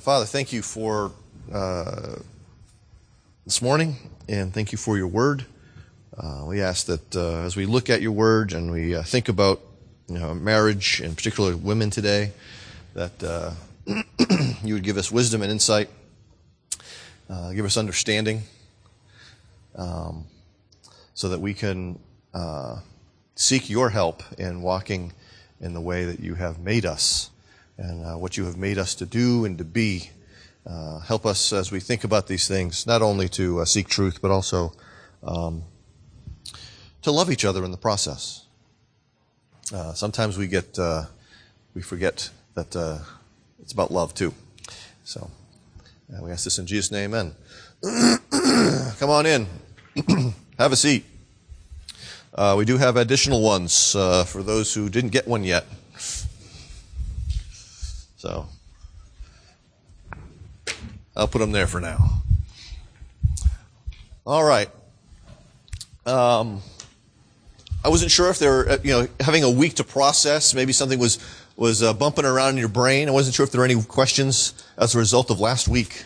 Father, thank you for this morning, and thank you for your word. We ask that as we look at your word and we think about marriage, and particularly women today, that you would give us wisdom and insight, give us understanding, so that we can seek your help in walking in the way that you have made us and what you have made us to do and to be. Help us as we think about these things, not only to seek truth, but also to love each other in the process. Sometimes we forget that it's about love too. So we ask this in Jesus' name, amen. Come on in. Have a seat. We do have additional ones for those who didn't get one yet. So I'll put them there for now. All right. I wasn't sure if they were, having a week to process. Maybe something was bumping around in your brain. I wasn't sure if there were any questions as a result of last week.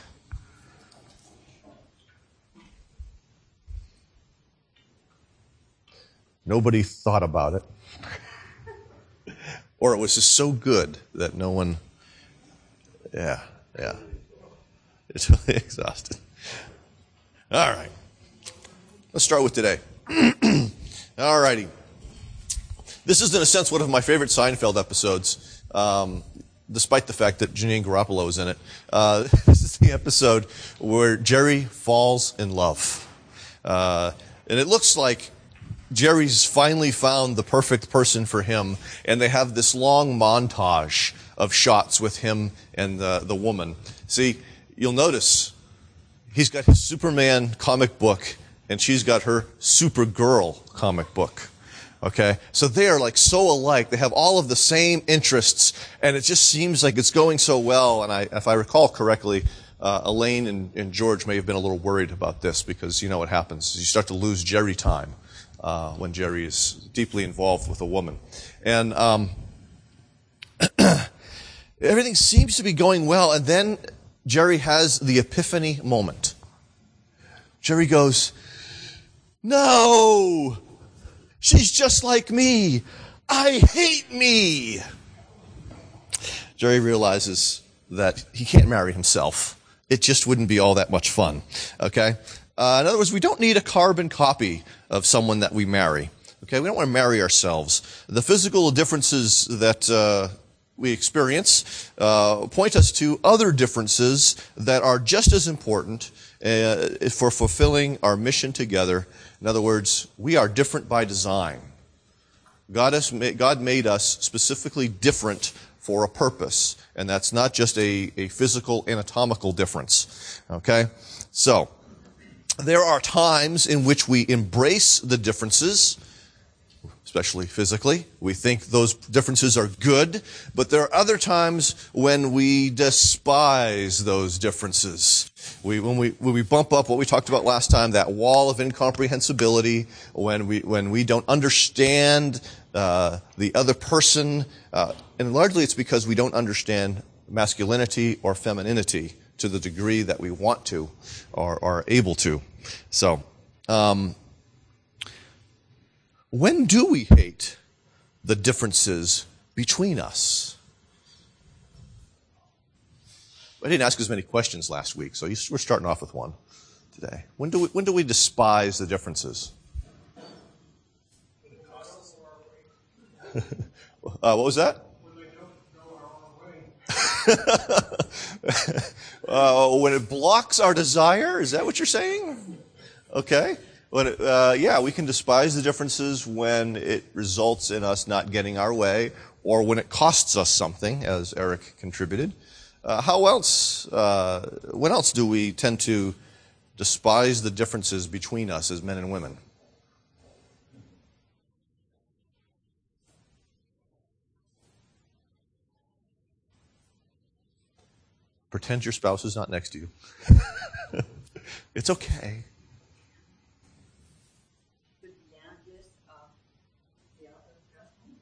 Nobody thought about it. Or it was just so good that no one, yeah. It's really exhausted. All right. Let's start with today. All righty. This is, in a sense, one of my favorite Seinfeld episodes, despite the fact that Janine Garoppolo is in it. This is the episode where Jerry falls in love. And it looks like Jerry's finally found the perfect person for him, and they have this long montage of shots with him and the woman. See, you'll notice he's got his Superman comic book, and she's got her Supergirl comic book. Okay? So they are like so alike. They have all of the same interests, and it just seems like it's going so well. And if I recall correctly, Elaine and George may have been a little worried about this, because you know what happens. You start to lose Jerry time when Jerry is deeply involved with a woman. And everything seems to be going well, and then Jerry has the epiphany moment. Jerry goes, "No! She's just like me! I hate me!" Jerry realizes that he can't marry himself. It just wouldn't be all that much fun. Okay? In other words, we don't need a carbon copy of someone that we marry. Okay? We don't want to marry ourselves. The physical differences that we experience point us to other differences that are just as important for fulfilling our mission together. In other words, we are different by design. God made us specifically different for a purpose, and that's not just a physical anatomical difference. Okay? So, there are times in which we embrace the differences, especially physically. We think those differences are good, but there are other times when we despise those differences. When we bump up what we talked about last time, that wall of incomprehensibility, when we don't understand the other person, and largely it's because we don't understand masculinity or femininity to the degree that we want to or are able to. So, when do we hate the differences between us? I didn't ask as many questions last week, so we're starting off with one today. When do we despise the differences? What was that? When they don't go our own way. When it blocks our desire? Is that what you're saying? Okay. We can despise the differences when it results in us not getting our way, or when it costs us something, as Eric contributed. When else do we tend to despise the differences between us as men and women? Pretend your spouse is not next to you. It's okay.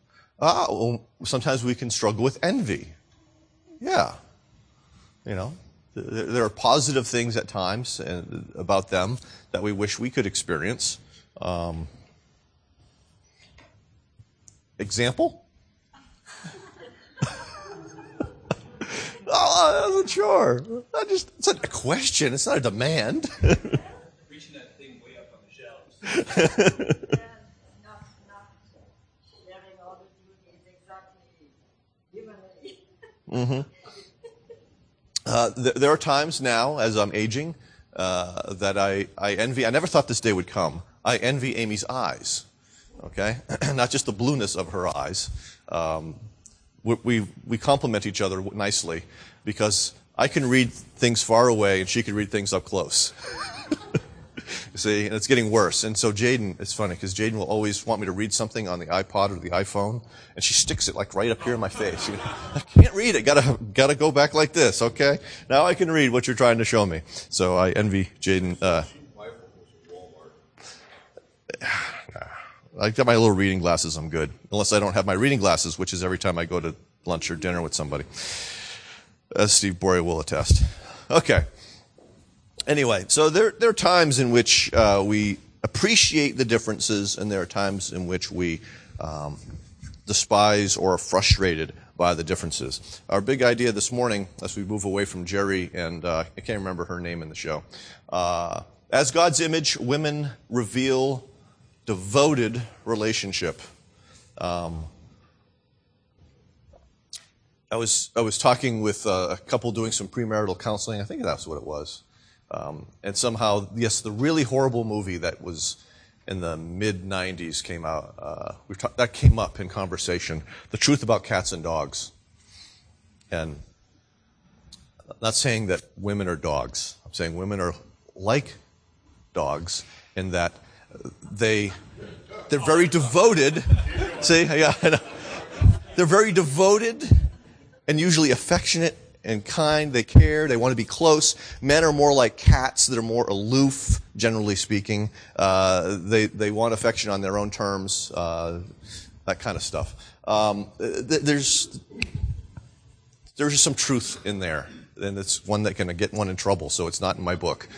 Well, sometimes we can struggle with envy. Yeah. there are positive things at times about them that we wish we could experience. Example? Oh, I wasn't sure. It's not a question. It's not a demand. Reaching that thing way up on the shelves. Not having all the duties exactly given. There are times now, as I'm aging, that I envy. I never thought this day would come. I envy Amy's eyes. Okay, not just the blueness of her eyes. We complement each other nicely because I can read things far away and she can read things up close. See, and it's getting worse. And so Jaden, it's funny because Jaden will always want me to read something on the iPod or the iPhone, and she sticks it like right up here in my face. I can't read it. Gotta go back like this. Okay, now I can read what you're trying to show me. So I envy Jaden. I got my little reading glasses. I'm good, unless I don't have my reading glasses, which is every time I go to lunch or dinner with somebody, as Steve Boria will attest. Okay. Anyway, so there are times in which we appreciate the differences, and there are times in which we despise or are frustrated by the differences. Our big idea this morning, as we move away from Jerry, and I can't remember her name in the show, as God's image, women reveal devoted relationship. I was talking with a couple doing some premarital counseling. I think that's what it was. And somehow, yes, the really horrible movie that was in the mid-'90s came out. That came up in conversation. The Truth About Cats and Dogs. And I'm not saying that women are dogs. I'm saying women are like dogs in that they're very devoted. See, yeah, I know. They're very devoted and usually affectionate and kind. They care. They want to be close. Men are more like cats that are more aloof, generally speaking. They want affection on their own terms, that kind of stuff. There's just some truth in there, and it's one that can get one in trouble, so it's not in my book.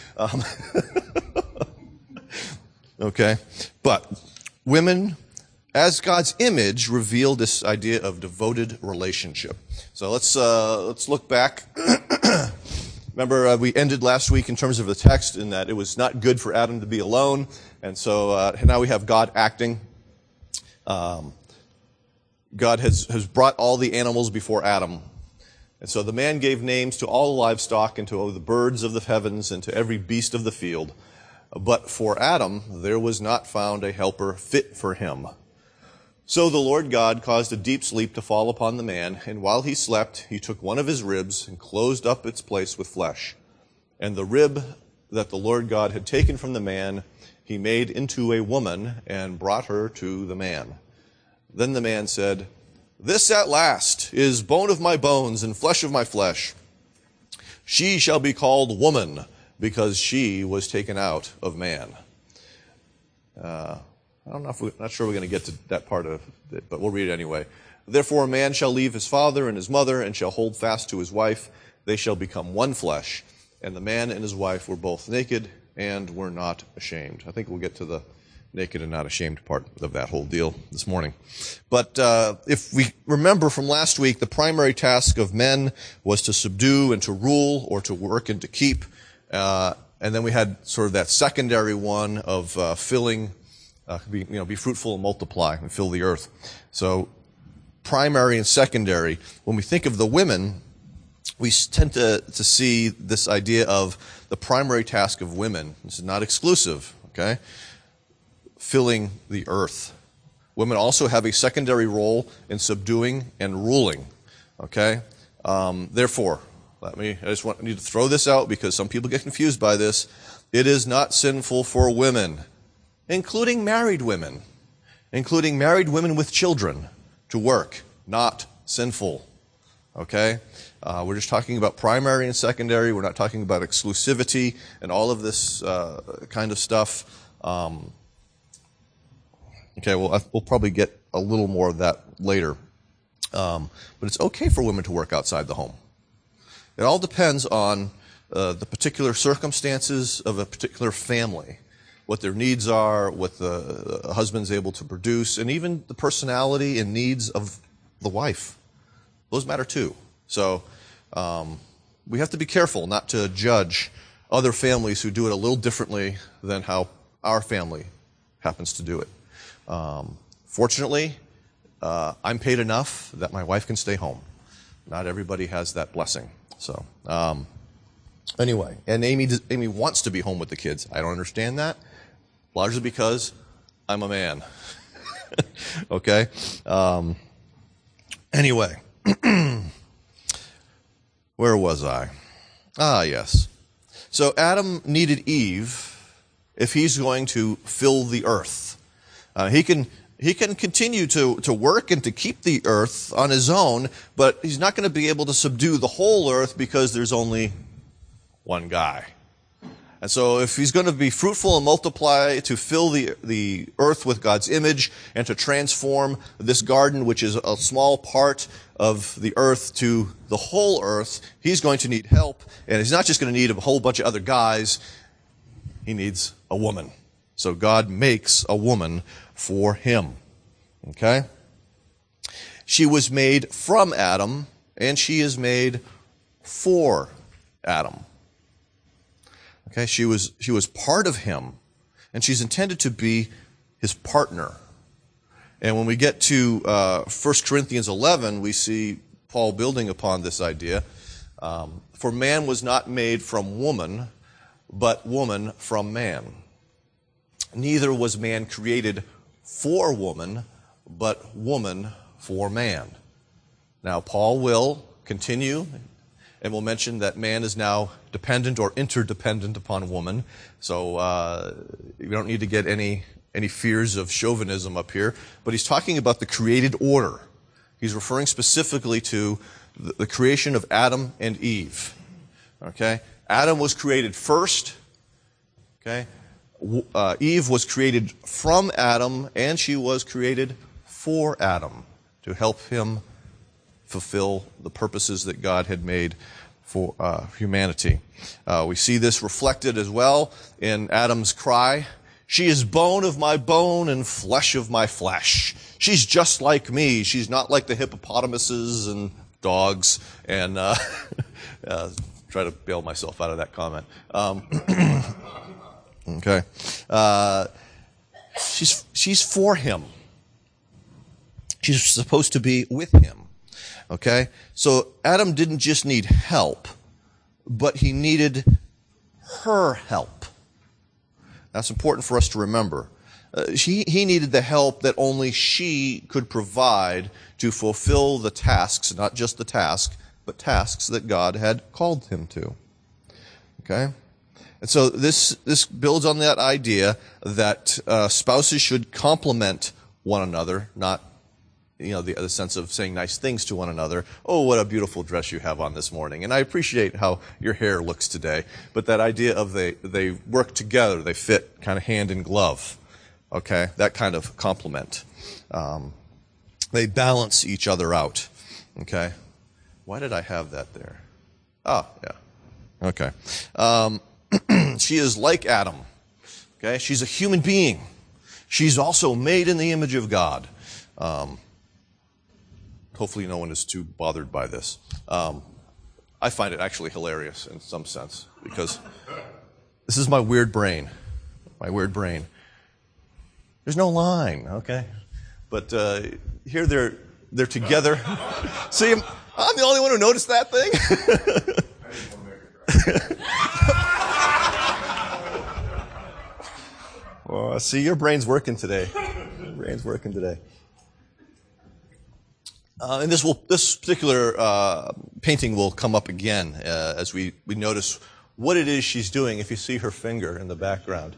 Okay? But women, as God's image, reveal this idea of devoted relationship. So let's look back. Remember, we ended last week in terms of the text in that it was not good for Adam to be alone, and so now we have God acting. God has brought all the animals before Adam. And so the man gave names to all the livestock and to the birds of the heavens and to every beast of the field. But for Adam, there was not found a helper fit for him. So the Lord God caused a deep sleep to fall upon the man, and while he slept, he took one of his ribs and closed up its place with flesh. And the rib that the Lord God had taken from the man, he made into a woman and brought her to the man. Then the man said, "This at last is bone of my bones and flesh of my flesh. She shall be called woman, because she was taken out of man." Not sure we're going to get to that part of it, but we'll read it anyway. "Therefore a man shall leave his father and his mother and shall hold fast to his wife. They shall become one flesh. And the man and his wife were both naked and were not ashamed." I think we'll get to the naked and not ashamed part of that whole deal this morning. But if we remember from last week, the primary task of men was to subdue and to rule, or to work and to keep. And then we had sort of that secondary one of filling, be fruitful and multiply and fill the earth. So primary and secondary. When we think of the women, we tend to see this idea of the primary task of women. This is not exclusive, okay? Filling the earth. Women also have a secondary role in subduing and ruling, okay? Therefore, I just need to throw this out because some people get confused by this. It is not sinful for women, including married women with children, to work. Not sinful. Okay? We're just talking about primary and secondary. We're not talking about exclusivity and all of this kind of stuff. Okay, well, we'll probably get a little more of that later. But it's okay for women to work outside the home. It all depends on the particular circumstances of a particular family, what their needs are, what the husband's able to produce, and even the personality and needs of the wife. Those matter too. So we have to be careful not to judge other families who do it a little differently than how our family happens to do it. Fortunately, I'm paid enough that my wife can stay home. Not everybody has that blessing. So anyway, and Amy wants to be home with the kids. I don't understand that, largely because I'm a man. Okay? Anyway, where was I? Yes. So Adam needed Eve if he's going to fill the earth. He can continue to work and to keep the earth on his own, but he's not going to be able to subdue the whole earth because there's only one guy. And so if he's going to be fruitful and multiply to fill the earth with God's image and to transform this garden, which is a small part of the earth, to the whole earth, he's going to need help. And he's not just going to need a whole bunch of other guys. He needs a woman. So God makes a woman for him. Okay? She was made from Adam, and she is made for Adam. Okay, she was part of him, and she's intended to be his partner. And when we get to 1 Corinthians 11, we see Paul building upon this idea. For man was not made from woman, but woman from man. Neither was man created for woman, but woman for man. Now, Paul will continue and we'll mention that man is now dependent or interdependent upon woman. So we don't need to get any fears of chauvinism up here. But he's talking about the created order. He's referring specifically to the creation of Adam and Eve. Okay? Adam was created first. Okay? Eve was created from Adam, and she was created for Adam to help him fulfill the purposes that God had made for humanity. We see this reflected as well in Adam's cry. She is bone of my bone and flesh of my flesh. She's just like me. She's not like the hippopotamuses and dogs. And try to bail myself out of that comment. Okay. She's for him. She's supposed to be with him. Okay? So Adam didn't just need help, but he needed her help. That's important for us to remember. He needed the help that only she could provide to fulfill the tasks, not just the task, but tasks that God had called him to. Okay? And so this builds on that idea that spouses should complement one another, not the sense of saying nice things to one another. Oh, what a beautiful dress you have on this morning. And I appreciate how your hair looks today. But that idea of they work together, they fit kind of hand in glove. Okay? That kind of compliment. They balance each other out. Okay? Why did I have that there? Oh, yeah. Okay. She is like Adam. Okay? She's a human being. She's also made in the image of God. Hopefully no one is too bothered by this. I find it actually hilarious in some sense because this is my weird brain. My weird brain. There's no line, okay? But here they're together. See, I'm the only one who noticed that thing? Well, see, your brain's working today. Your brain's working today. And this particular painting will come up again as we notice what it is she's doing if you see her finger in the background.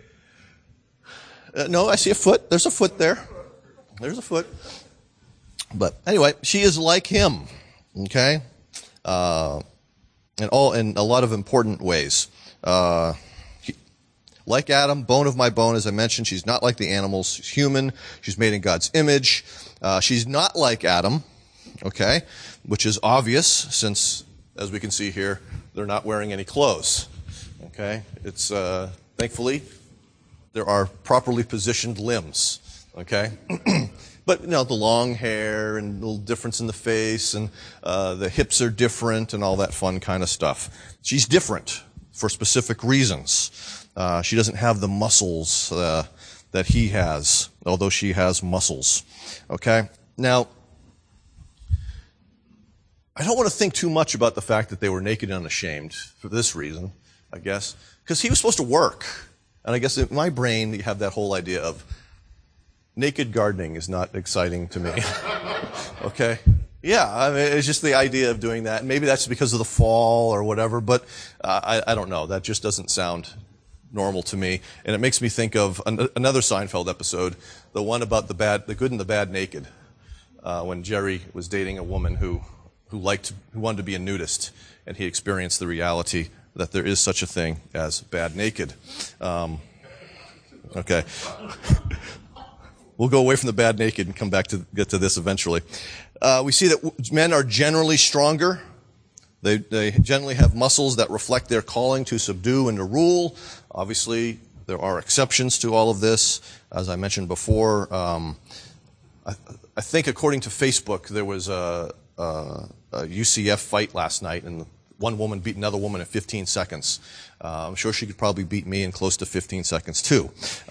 No, I see a foot. There's a foot there. There's a foot. But anyway, she is like him, okay? In a lot of important ways. Like Adam, bone of my bone, as I mentioned, she's not like the animals. She's human. She's made in God's image. She's not like Adam, okay, which is obvious since as we can see here, they're not wearing any clothes. Okay? It's, thankfully, there are properly positioned limbs. Okay? But, the long hair and little difference in the face and the hips are different and all that fun kind of stuff. She's different for specific reasons. She doesn't have the muscles that he has, although she has muscles. Okay? Now, I don't want to think too much about the fact that they were naked and unashamed for this reason, I guess. Because he was supposed to work. And I guess in my brain, you have that whole idea of naked gardening is not exciting to me. Okay? Yeah, I mean, it's just the idea of doing that. Maybe that's because of the fall or whatever, but I don't know. That just doesn't sound normal to me. And it makes me think of another Seinfeld episode, the one about the good and the bad naked, when Jerry was dating a woman who wanted to be a nudist, and he experienced the reality that there is such a thing as bad naked. Okay. We'll go away from the bad naked and come back to get to this eventually. We see that men are generally stronger. They generally have muscles that reflect their calling to subdue and to rule. Obviously, there are exceptions to all of this. As I mentioned before, I think according to Facebook, there was a UCF fight last night, and one woman beat another woman in 15 seconds. I'm sure she could probably beat me in close to 15 seconds, too.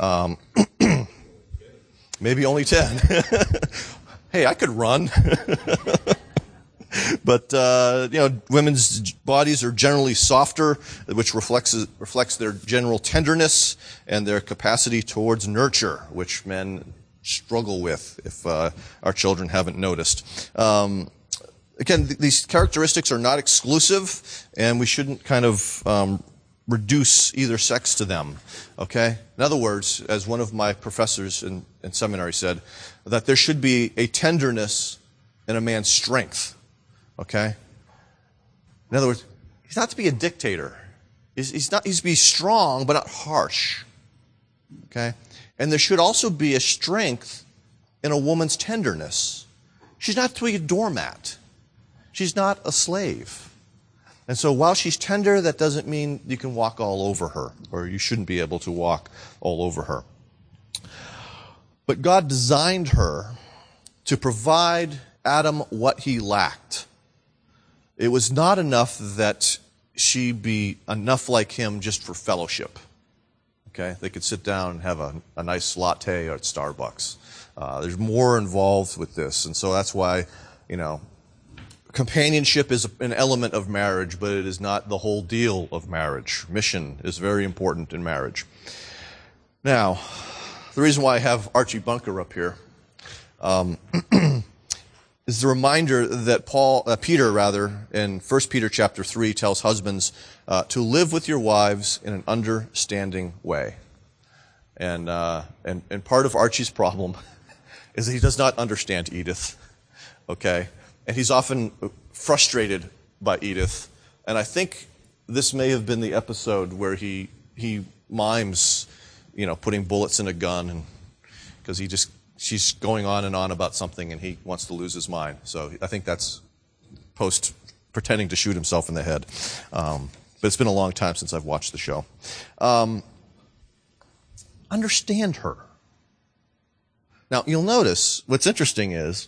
Maybe only 10. Hey, I could run. But, women's bodies are generally softer, which reflects their general tenderness and their capacity towards nurture, which men struggle with, if our children haven't noticed. Again, these characteristics are not exclusive, and we shouldn't kind of reduce either sex to them, okay? In other words, as one of my professors in seminary said, that there should be a tenderness in a man's strength, okay? In other words, he's not to be a dictator. He's to be strong, but not harsh, okay? And there should also be a strength in a woman's tenderness. She's not to be a doormat. She's not a slave. And so while she's tender, that doesn't mean you can walk all over her, or you shouldn't be able to walk all over her. But God designed her to provide Adam what he lacked. It was not enough that she be enough like him just for fellowship. Okay? They could sit down and have a nice latte at Starbucks. There's more involved with this, and so that's why, companionship is an element of marriage, but it is not the whole deal of marriage. Mission is very important in marriage. Now, the reason why I have Archie Bunker up here is the reminder that Peter, in 1 Peter chapter 3, tells husbands to live with your wives in an understanding way. And part of Archie's problem is that he does not understand Edith. Okay? And he's often frustrated by Edith. And I think this may have been the episode where he mimes, putting bullets in a gun, and because she's going on and on about something and he wants to lose his mind. So I think that's post pretending to shoot himself in the head. But it's been a long time since I've watched the show. Understand her. Now, you'll notice what's interesting is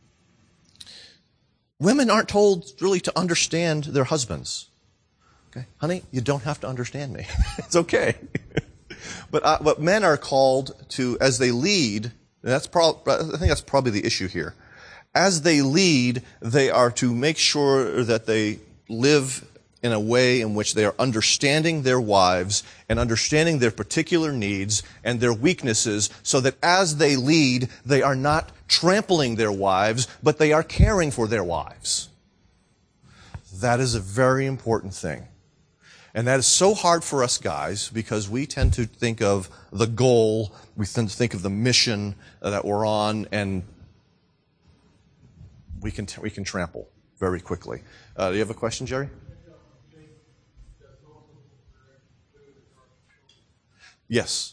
women aren't told really to understand their husbands. Okay? Honey, you don't have to understand me. It's okay. But men are called to, as they lead, and I think that's probably the issue here. As they lead, they are to make sure that they live in a way in which they are understanding their wives and understanding their particular needs and their weaknesses, so that as they lead, they are not trampling their wives, but they are caring for their wives. That is a very important thing. And that is so hard for us guys, because we tend to think of the goal, we tend to think of the mission that we're on, and we can trample very quickly. Do you have a question, Jerry? Yes.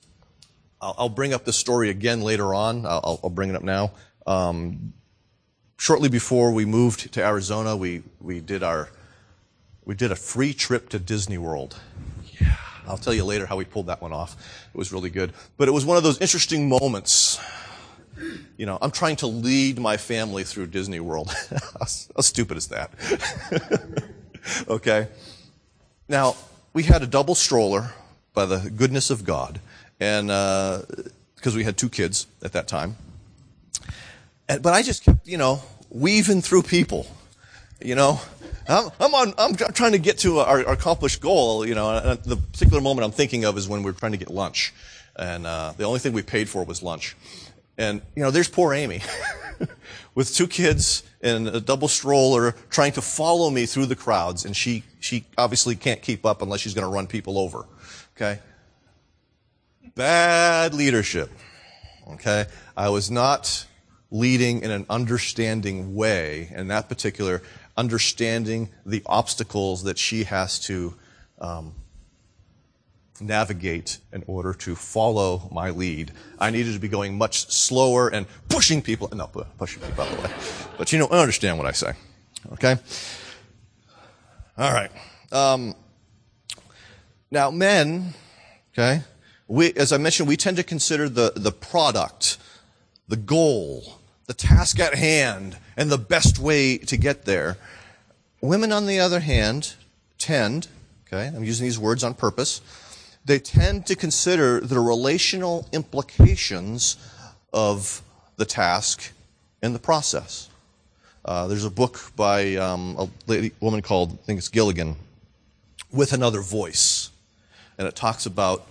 I'll bring up the story again later on. I'll bring it up now. shortly before we moved to Arizona, we did a free trip to Disney World. Yeah, I'll tell you later how we pulled that one off. It was really good. But it was one of those interesting moments. You know, I'm trying to lead my family through Disney World. How stupid is that? Okay. Now, we had a double stroller by the goodness of God, and because we had 2 kids at that time. But I just kept, weaving through people. I'm trying to get to our accomplished goal. And the particular moment I'm thinking of is when we're trying to get lunch, and the only thing we paid for was lunch. And there's poor Amy with 2 kids and a double stroller trying to follow me through the crowds, and she obviously can't keep up unless she's going to run people over. Okay, bad leadership. Okay, I was not leading in an understanding way, and that particular understanding the obstacles that she has to navigate in order to follow my lead. I needed to be going much slower and pushing people out of the way. But I understand what I say. Okay? All right. Now, men, okay, as I mentioned, we tend to consider the product, the goal, the task at hand, and the best way to get there. Women, on the other hand, tend, okay, I'm using these words on purpose, they tend to consider the relational implications of the task and the process. There's a book by a woman called, I think it's Gilligan, With Another Voice. And it talks about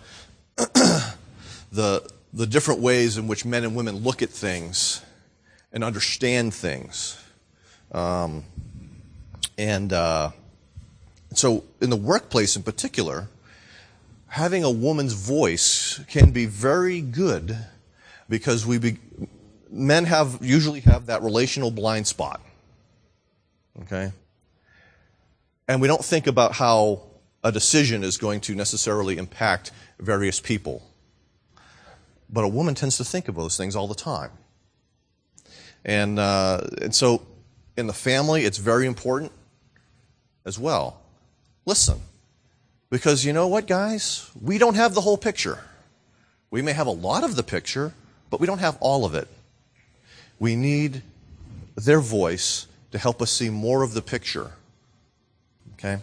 the different ways in which men and women look at things and understand things. So in the workplace in particular, having a woman's voice can be very good because men usually have that relational blind spot. Okay? And we don't think about how a decision is going to necessarily impact various people. But a woman tends to think of those things all the time. And so in the family, it's very important as well. Listen, because you know what, guys? We don't have the whole picture. We may have a lot of the picture, but we don't have all of it. We need their voice to help us see more of the picture. Okay?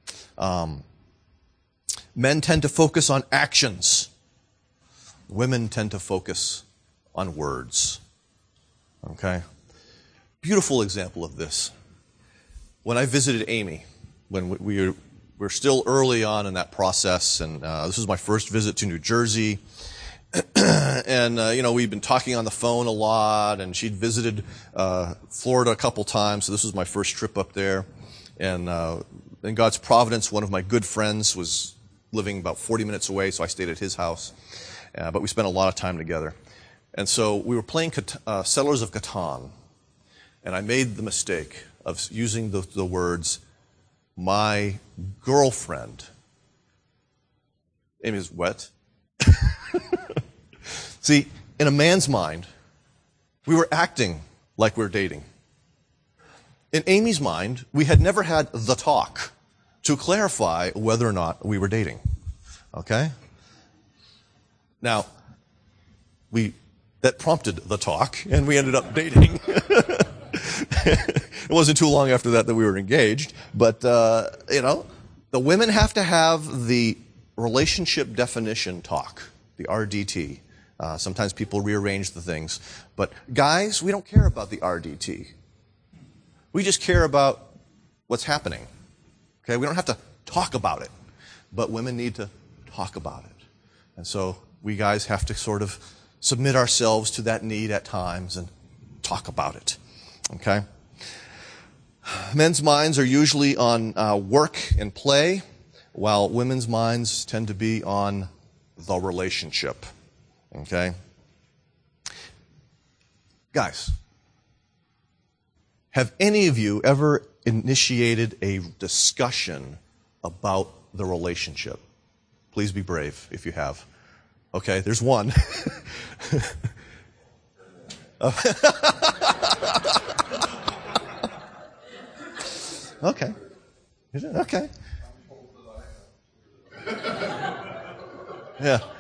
Men tend to focus on actions. Women tend to focus on words. Okay? Beautiful example of this. When I visited Amy, when we were still early on in that process, and this was my first visit to New Jersey, and we'd been talking on the phone a lot, and she'd visited Florida a couple times, so this was my first trip up there. And in God's providence, one of my good friends was living about 40 minutes away, so I stayed at his house. But we spent a lot of time together. And so we were playing Settlers of Catan, and I made the mistake of using the words, my girlfriend. Amy was, what? See, in a man's mind, we were acting like we were dating. In Amy's mind, we had never had the talk to clarify whether or not we were dating. Okay? Now, that prompted the talk, and we ended up dating. It wasn't too long after that we were engaged, but, the women have to have the relationship definition talk, the RDT. Sometimes people rearrange the things. But guys, we don't care about the RDT. We just care about what's happening. Okay? We don't have to talk about it. But women need to talk about it. And so we guys have to sort of submit ourselves to that need at times and talk about it. Okay? Men's minds are usually on work and play, while women's minds tend to be on the relationship. Okay? Guys, have any of you ever initiated a discussion about the relationship? Please be brave if you have. Okay, there's one. Okay. Okay. Yeah.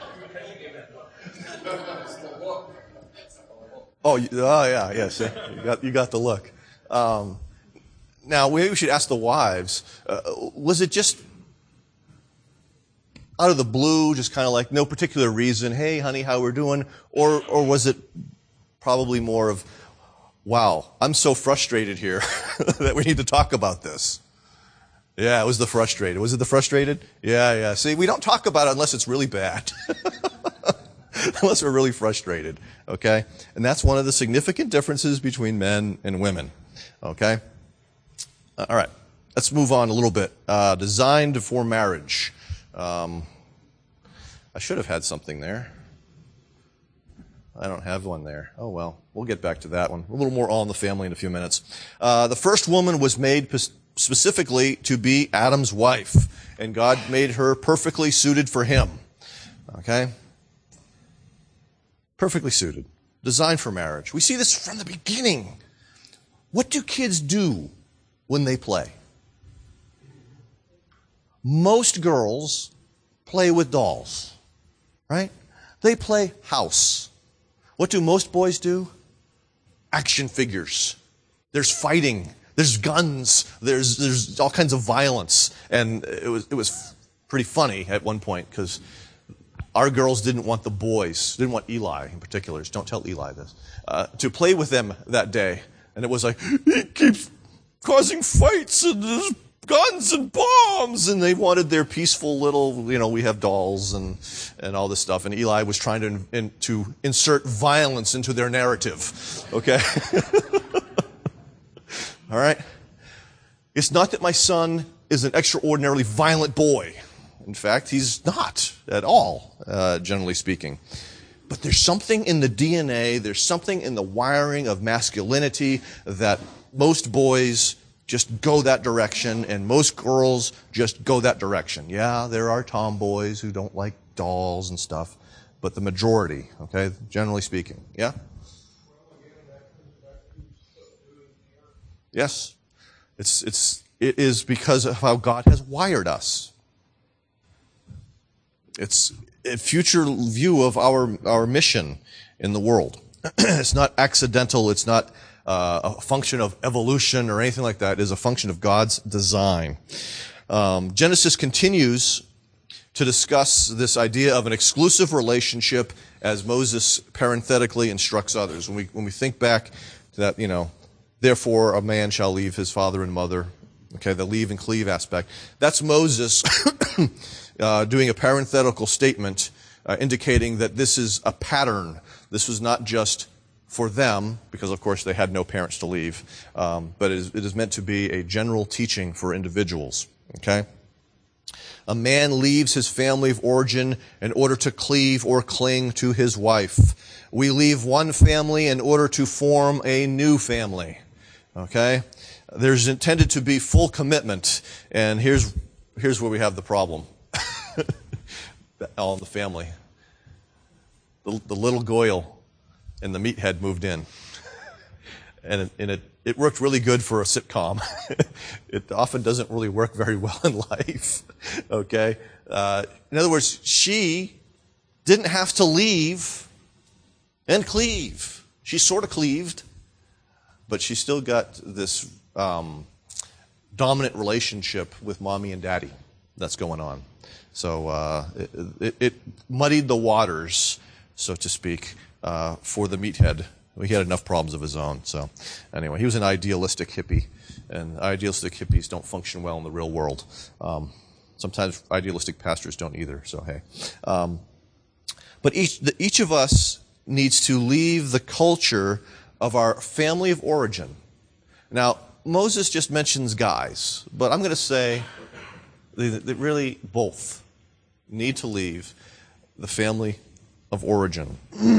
Oh, yeah, yes. You got the look. Now, maybe we should ask the wives, was it just out of the blue, just kind of like no particular reason, hey, honey, how we're doing? Or was it probably more of, wow, I'm so frustrated here that we need to talk about this? Yeah, it was the frustrated. Was it the frustrated? Yeah. See, we don't talk about it unless it's really bad. Unless we're really frustrated, okay? And that's one of the significant differences between men and women, okay? All right, let's move on a little bit. Designed for marriage. I should have had something there. I don't have one there. Oh, well, we'll get back to that one. A little more on the family in a few minutes. The first woman was made specifically to be Adam's wife, and God made her perfectly suited for him, okay? Perfectly suited. Designed for marriage. We see this from the beginning. What do kids do when they play? Most girls play with dolls, right? They play house. What do most boys do? Action figures. There's fighting. There's guns. There's all kinds of violence. And it was pretty funny at one point because our girls didn't want the boys, didn't want Eli in particular, don't tell Eli this, to play with them that day. And it was like, he keeps causing fights and there's guns and bombs. And they wanted their peaceful little, we have dolls and all this stuff. And Eli was trying to insert violence into their narrative. Okay? All right? It's not that my son is an extraordinarily violent boy. In fact, he's not at all, generally speaking. But there's something in the DNA, there's something in the wiring of masculinity that most boys just go that direction and most girls just go that direction. Yeah, there are tomboys who don't like dolls and stuff, but the majority, okay, generally speaking. Yeah? Yes. It is because of how God has wired us. It's a future view of our mission in the world. It's not accidental. It's not a function of evolution or anything like that. It is a function of God's design. Genesis continues to discuss this idea of an exclusive relationship as Moses parenthetically instructs others. When we think back to that, therefore a man shall leave his father and mother. Okay, the leave and cleave aspect. That's Moses doing a parenthetical statement indicating that this is a pattern. This was not just for them, because of course they had no parents to leave, but it is meant to be a general teaching for individuals. Okay? A man leaves his family of origin in order to cleave or cling to his wife. We leave one family in order to form a new family. Okay? There's intended to be full commitment, and here's where we have the problem. All in the family. The little Goyle and the meathead moved in. And it worked really good for a sitcom. It often doesn't really work very well in life. Okay? In other words, she didn't have to leave and cleave. She sort of cleaved, but she still got this dominant relationship with mommy and daddy that's going on. So it muddied the waters, so to speak, for the meathead. He had enough problems of his own. So anyway, he was an idealistic hippie, and idealistic hippies don't function well in the real world. Sometimes idealistic pastors don't either, so hey. But each of us needs to leave the culture of our family of origin. Now, Moses just mentions guys, but I'm going to say that really both need to leave the family of origin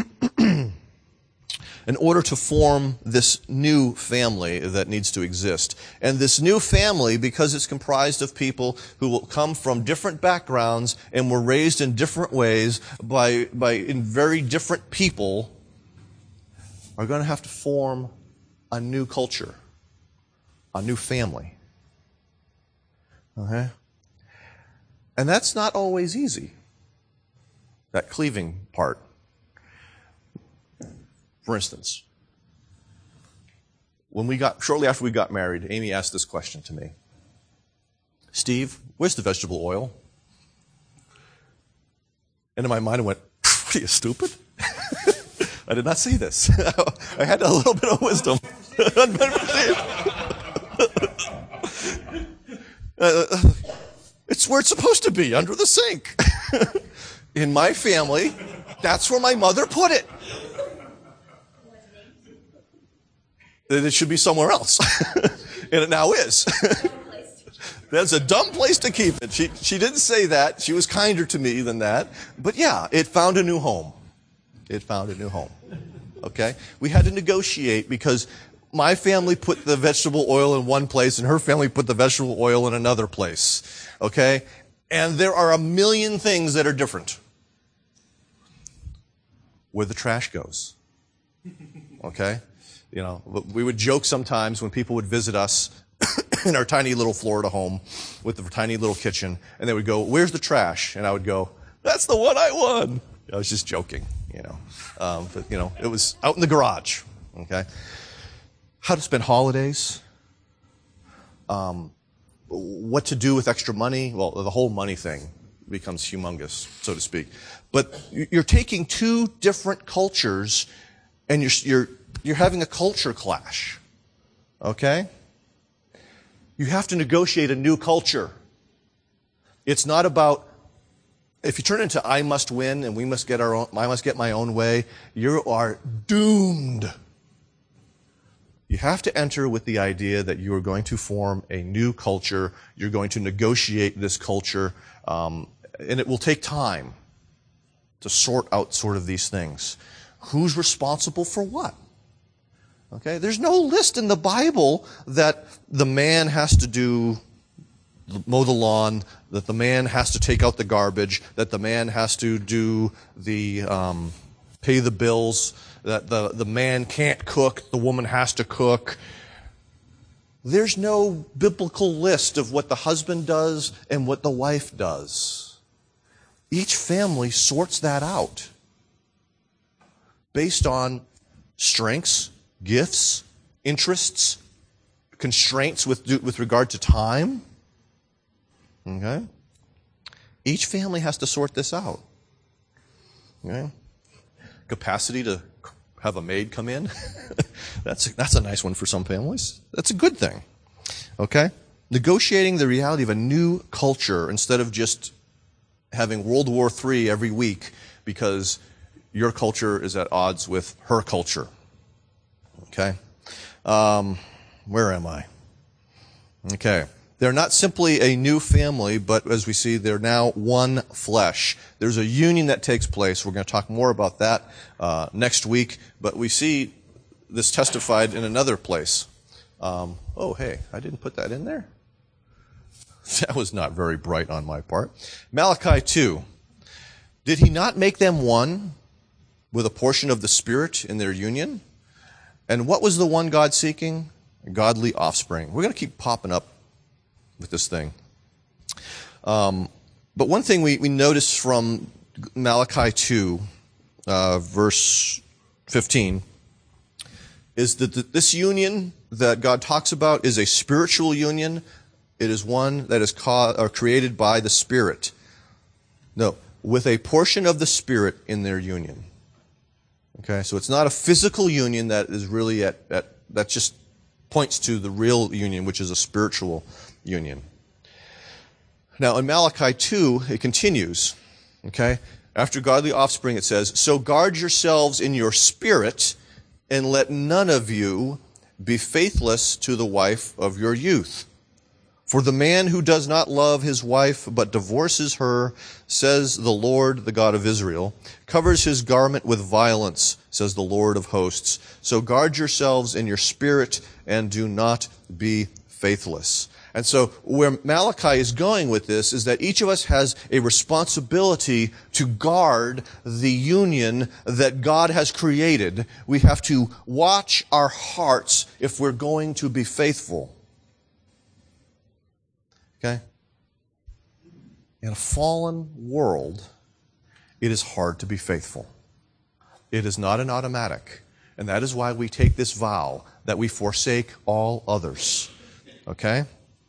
in order to form this new family that needs to exist. And this new family, because it's comprised of people who will come from different backgrounds and were raised in different ways by very different people, are going to have to form a new culture, a new family. Okay? And that's not always easy, that cleaving part. For instance, shortly after we got married, Amy asked this question to me. Steve, where's the vegetable oil? And in my mind I went, what are you, stupid? I did not say this. I had a little bit of wisdom. It's where it's supposed to be, under the sink. In my family, that's where my mother put it. It should be somewhere else. And it now is. That's a dumb place to keep it. She didn't say that. She was kinder to me than that. But yeah, it found a new home. It found a new home. Okay? We had to negotiate because my family put the vegetable oil in one place and her family put the vegetable oil in another place. Okay? And there are a million things that are different. Where the trash goes. Okay? You know, we would joke sometimes when people would visit us in our tiny little Florida home with the tiny little kitchen, and they would go, where's the trash? And I would go, that's the one I won. I was just joking, you know. But, you know, it was out in the garage, okay? How to spend holidays. What to do with extra money. Well, the whole money thing becomes humongous, so to speak. But you're taking two different cultures, and you're having a culture clash, okay? You have to negotiate a new culture. It's not about, if you turn into I must win and I must get my own way, you are doomed. You have to enter with the idea that you are going to form a new culture. You're going to negotiate this culture, and it will take time to sort out sort of these things. Who's responsible for what? Okay, there's no list in the Bible that the man has to mow the lawn, that the man has to take out the garbage, that the man has to do the pay the bills, that the man can't cook, the woman has to cook. There's no biblical list of what the husband does and what the wife does. Each family sorts that out based on strengths, gifts, interests, constraints with regard to time. Okay? Each family has to sort this out. Okay? Capacity to have a maid come in. That's a nice one for some families. That's a good thing. Okay? Negotiating the reality of a new culture instead of just having World War III every week because your culture is at odds with her culture. Okay? Where am I? Okay. They're not simply a new family, but as we see, they're now one flesh. There's a union that takes place. We're going to talk more about that next week, but we see this testified in another place. Oh, hey, I didn't put that in there? That was not very bright on my part. Malachi 2. Did he not make them one with a portion of the Spirit in their union? And what was the one God seeking? A godly offspring. We're going to keep popping up with this thing. But one thing we notice from Malachi 2, verse 15, is that this union that God talks about is a spiritual union. It is one that is created by the Spirit. No, with a portion of the Spirit in their union. Okay, so it's not a physical union that is really that just points to the real union, which is a spiritual union. Now, in Malachi 2, it continues, okay? After godly offspring, it says, so guard yourselves in your spirit, and let none of you be faithless to the wife of your youth. For the man who does not love his wife, but divorces her, says the Lord, the God of Israel, covers his garment with violence, says the Lord of hosts. So guard yourselves in your spirit, and do not be faithless. And so where Malachi is going with this is that each of us has a responsibility to guard the union that God has created. We have to watch our hearts if we're going to be faithful. Okay? In a fallen world, it is hard to be faithful. It is not an automatic. And that is why we take this vow that we forsake all others. Okay?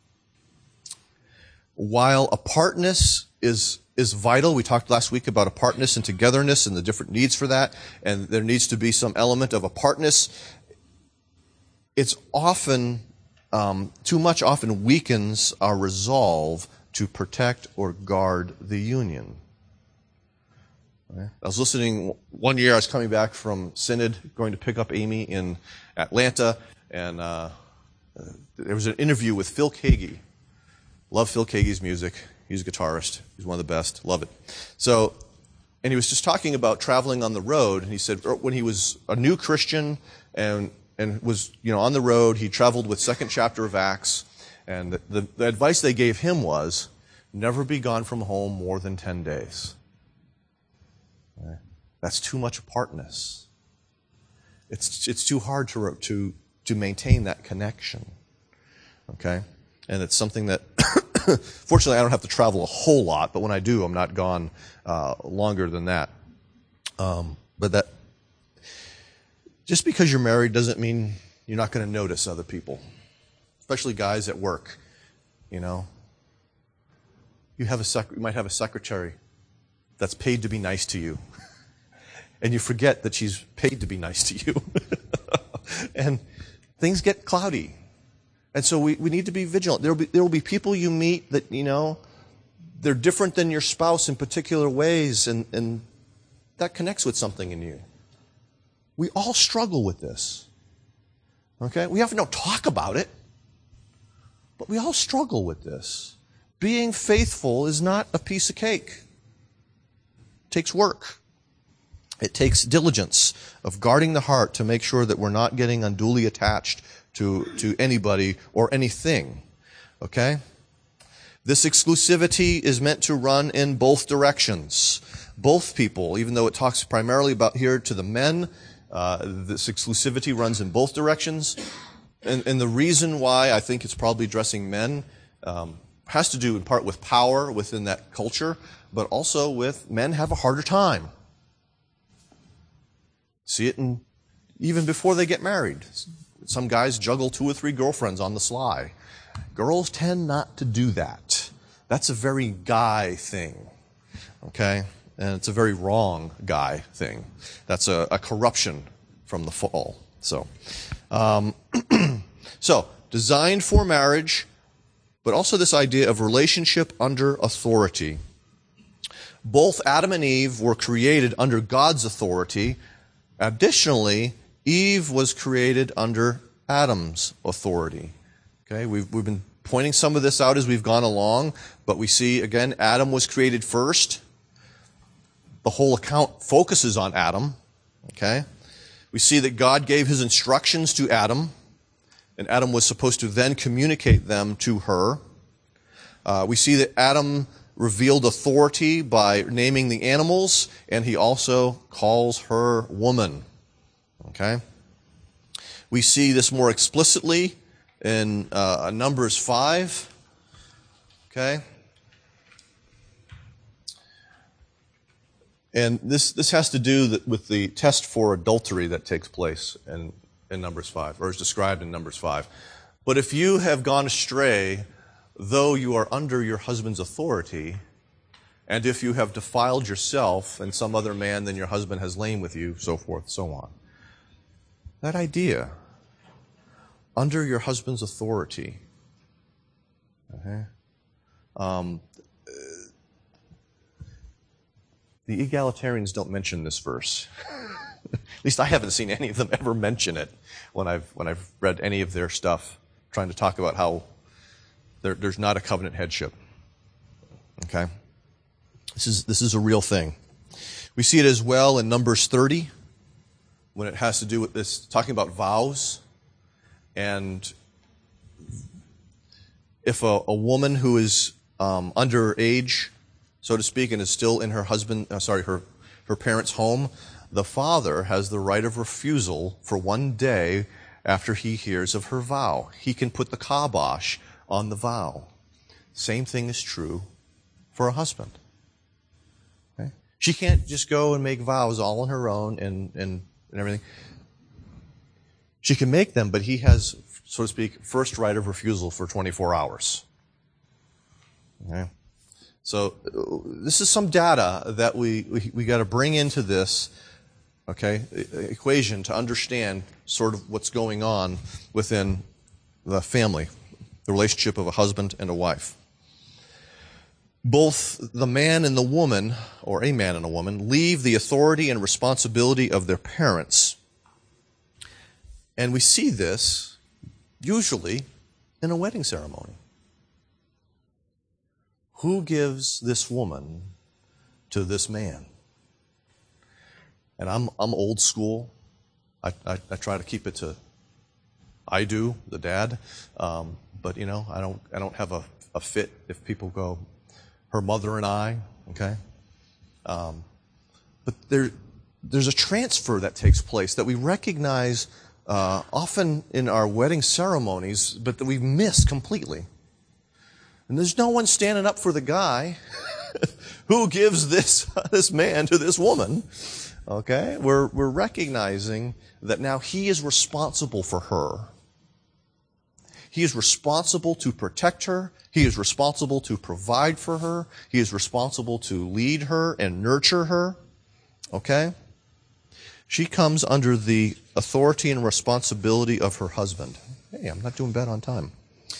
While apartness is vital, we talked last week about apartness and togetherness and the different needs for that, and there needs to be some element of apartness. It's often, too much often weakens our resolve to protect or guard the union. I was listening one year, I was coming back from Synod, going to pick up Amy in Atlanta, and there was an interview with Phil Keaggy. Love Phil Keaggy's music. He's a guitarist. He's one of the best. Love it. So, and he was just talking about traveling on the road, and he said when he was a new Christian and was, on the road, he traveled with second chapter of Acts, and the advice they gave him was, never be gone from home more than 10 days. That's too much apartness. It's too hard to maintain that connection. Okay? And it's something that, fortunately, I don't have to travel a whole lot, but when I do, I'm not gone longer than that. But that, just because you're married doesn't mean you're not going to notice other people, especially guys at work. You might have a secretary that's paid to be nice to you. And you forget that she's paid to be nice to you. And things get cloudy. And so we need to be vigilant. There will be people you meet that, they're different than your spouse in particular ways, and that connects with something in you. We all struggle with this. Okay? We often don't talk about it, but we all struggle with this. Being faithful is not a piece of cake. It takes work. It takes diligence of guarding the heart to make sure that we're not getting unduly attached to anybody or anything. Okay? This exclusivity is meant to run in both directions. Both people, even though it talks primarily about here to the men, this exclusivity runs in both directions. And the reason why I think it's probably addressing men has to do in part with power within that culture, but also with men have a harder time. See it even before they get married. Some guys juggle 2 or 3 girlfriends on the sly. Girls tend not to do that. That's a very guy thing. Okay? And it's a very wrong guy thing. That's a corruption from the fall. So, designed for marriage, but also this idea of relationship under authority. Both Adam and Eve were created under God's authority. Additionally, Eve was created under Adam's authority. Okay, we've been pointing some of this out as we've gone along, but we see, again, Adam was created first. The whole account focuses on Adam. Okay? We see that God gave his instructions to Adam, and Adam was supposed to then communicate them to her. We see that Adam revealed authority by naming the animals, and he also calls her woman. Okay? We see this more explicitly in Numbers 5. Okay? And this has to do with the test for adultery that takes place in Numbers 5, or is described in Numbers 5. But if you have gone astray, though you are under your husband's authority, and if you have defiled yourself and some other man than your husband has lain with you, so forth, so on. That idea, under your husband's authority. Okay? The egalitarians don't mention this verse. At least I haven't seen any of them ever mention it when I've read any of their stuff, trying to talk about how there's not a covenant headship. Okay? This is a real thing. We see it as well in Numbers 30, when it has to do with this, talking about vows. And if a woman who is underage, so to speak, and is still in her parents' home, the father has the right of refusal for 1 day after he hears of her vow. He can put the kibosh on the vow. Same thing is true for a husband. Okay? She can't just go and make vows all on her own and everything. She can make them, but he has, so to speak, first right of refusal for 24 hours. Okay? So this is some data that we got to bring into this, okay, equation to understand sort of what's going on within the family, the relationship of a husband and a wife. Both the man and the woman, or a man and a woman, leave the authority and responsibility of their parents. And we see this usually in a wedding ceremony. Who gives this woman to this man? And I'm old school. I try to keep it to I do, the dad. But I don't have a fit if people go her mother and I. Okay. But there's a transfer that takes place that we recognize often in our wedding ceremonies, but that we miss completely. And there's no one standing up for the guy who gives this man to this woman. Okay? We're recognizing that now he is responsible for her. He is responsible to protect her. He is responsible to provide for her. He is responsible to lead her and nurture her. Okay? She comes under the authority and responsibility of her husband. Hey, I'm not doing bad on time.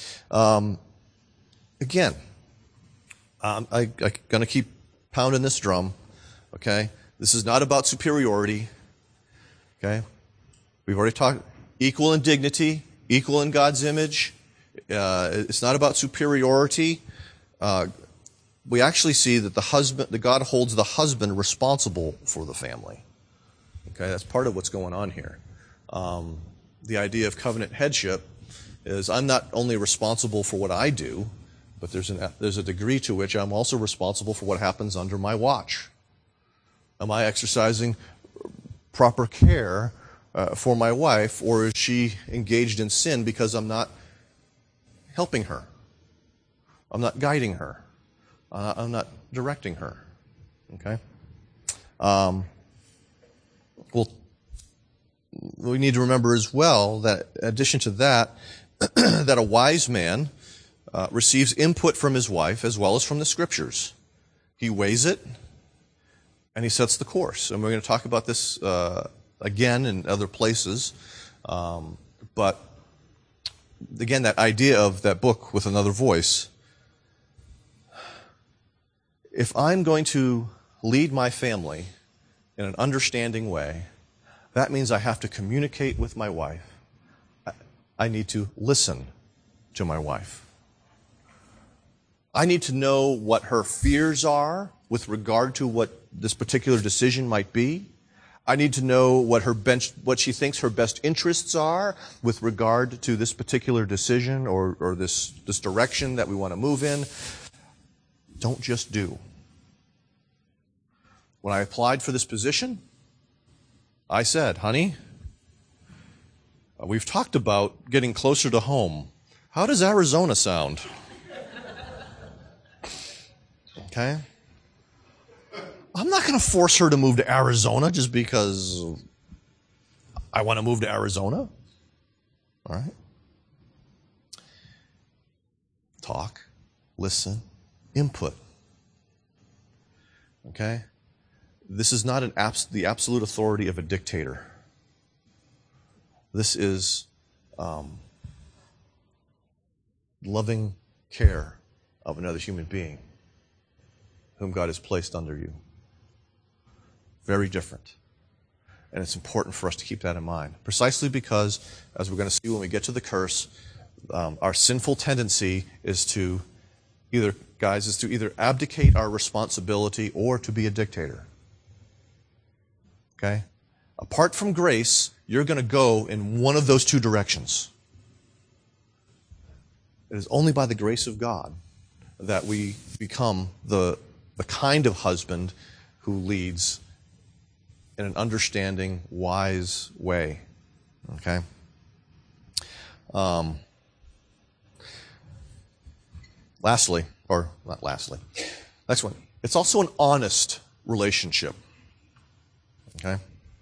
Again, I'm going to keep pounding this drum. Okay? This is not about superiority. Okay? We've already talked equal in dignity, equal in God's image. It's not about superiority. We actually see that that God holds the husband responsible for the family. Okay, that's part of what's going on here. The idea of covenant headship is I'm not only responsible for what I do, but there's a degree to which I'm also responsible for what happens under my watch. Am I exercising proper care for my wife, or is she engaged in sin because I'm not helping her? I'm not guiding her. I'm not directing her. Okay? Well, we need to remember as well that in addition to that, that a wise man receives input from his wife as well as from the Scriptures. He weighs it, and he sets the course. And we're going to talk about this again in other places. But again, that idea of that book with another voice. If I'm going to lead my family in an understanding way, that means I have to communicate with my wife. I need to listen to my wife. I need to know what her fears are with regard to what this particular decision might be. I need to know what she thinks her best interests are with regard to this particular decision or this direction that we want to move in. Don't just do. When I applied for this position, I said, honey, we've talked about getting closer to home. How does Arizona sound? Okay? I'm not going to force her to move to Arizona just because I want to move to Arizona. All right? Talk, listen, input. Okay? This is not the absolute authority of a dictator. This is loving care of another human being whom God has placed under you. Very different. And it's important for us to keep that in mind. Precisely because, as we're going to see when we get to the curse, our sinful tendency is to either abdicate our responsibility or to be a dictator. Okay? Apart from grace, you're going to go in one of those two directions. It is only by the grace of God that we become the kind of husband who leads in an understanding, wise way. Okay? Next one. It's also an honest relationship. Okay?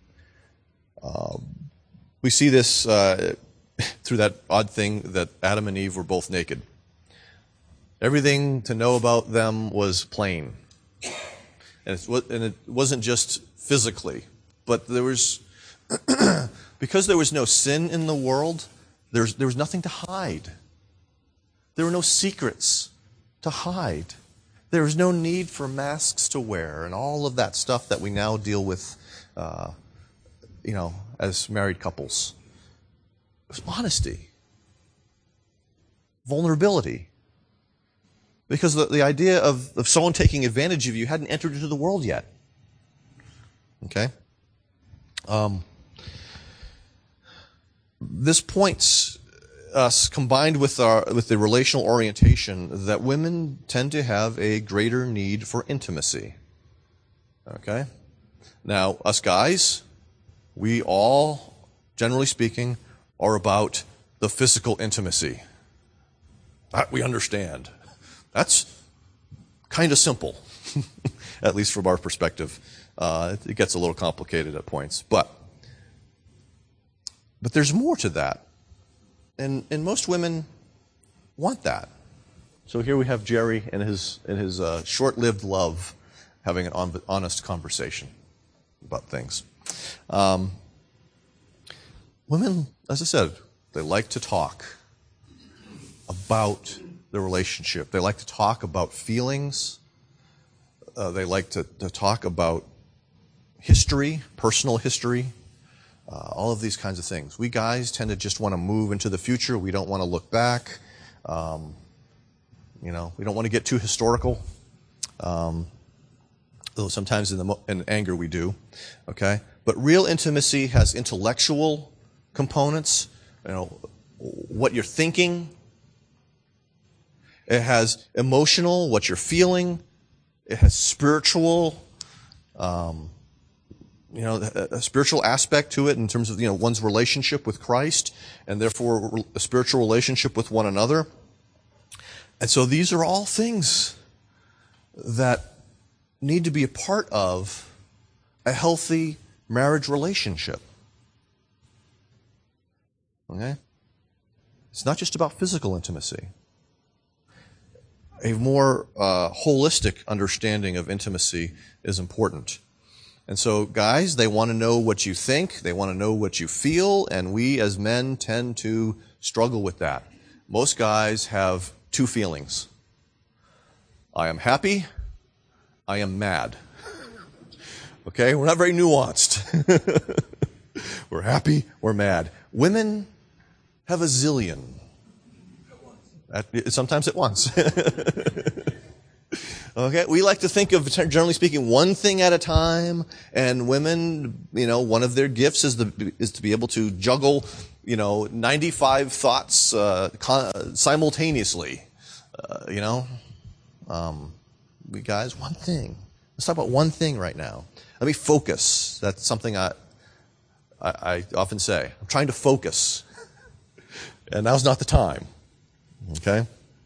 We see this through that odd thing that Adam and Eve were both naked. Everything to know about them was plain. And it wasn't just physically, but there was, because there was no sin in the world, there was nothing to hide. There were no secrets to hide. There was no need for masks to wear and all of that stuff that we now deal with, as married couples. It was honesty, vulnerability. Because the idea of someone taking advantage of you hadn't entered into the world yet. Okay? This points us, combined with the relational orientation, that women tend to have a greater need for intimacy. Okay? Now, us guys, we all, generally speaking, are about the physical intimacy. That we understand. That's kind of simple, at least from our perspective. It gets a little complicated at points. But there's more to that. And most women want that. So here we have Jerry and his short-lived love having an honest conversation about things. Women, as I said, they like to talk about the relationship. They like to talk about feelings. They like to talk about history, personal history, all of these kinds of things. We guys tend to just want to move into the future. We don't want to look back. We don't want to get too historical. Though sometimes in anger we do. Okay? But real intimacy has intellectual components. What you're thinking. It has emotional, what you're feeling. It has spiritual, a spiritual aspect to it in terms of, one's relationship with Christ and therefore a spiritual relationship with one another. And so these are all things that need to be a part of a healthy marriage relationship. Okay? It's not just about physical intimacy. A more holistic understanding of intimacy is important. And so, guys, they want to know what you think, they want to know what you feel, and we as men tend to struggle with that. Most guys have two feelings. I am happy, I am mad. Okay? We're not very nuanced. We're happy, we're mad. Women have a zillion. Sometimes at once. Okay, we like to think of, generally speaking, one thing at a time, and women, one of their gifts is to be able to juggle, 95 thoughts simultaneously. We guys, one thing. Let's talk about one thing right now. Let me focus. That's something I often say. I'm trying to focus, and now's not the time. Okay?